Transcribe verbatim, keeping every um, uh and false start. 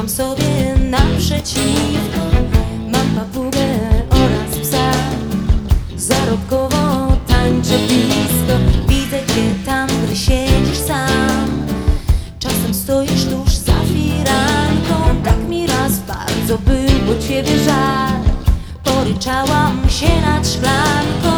Mieszkam sobie naprzeciwko, mam papugę oraz psa. Zarobkowo tańczę blisko, widzę cię tam, gdy siedzisz sam. Czasem stoisz tuż za firanką, tak mi raz bardzo było ciebie żal. Poryczałam się nad szklanką.